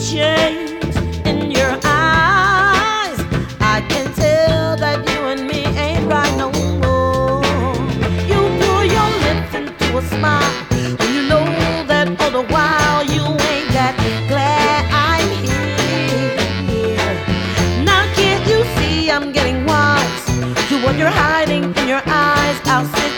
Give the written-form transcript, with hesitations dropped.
shades in your eyes. I can tell that you and me ain't right no more. You pull your lips into a smile when you know that all the while you ain't that glad I'm here. Now can't you see I'm getting wise to what you're hiding in your eyes? I'll sit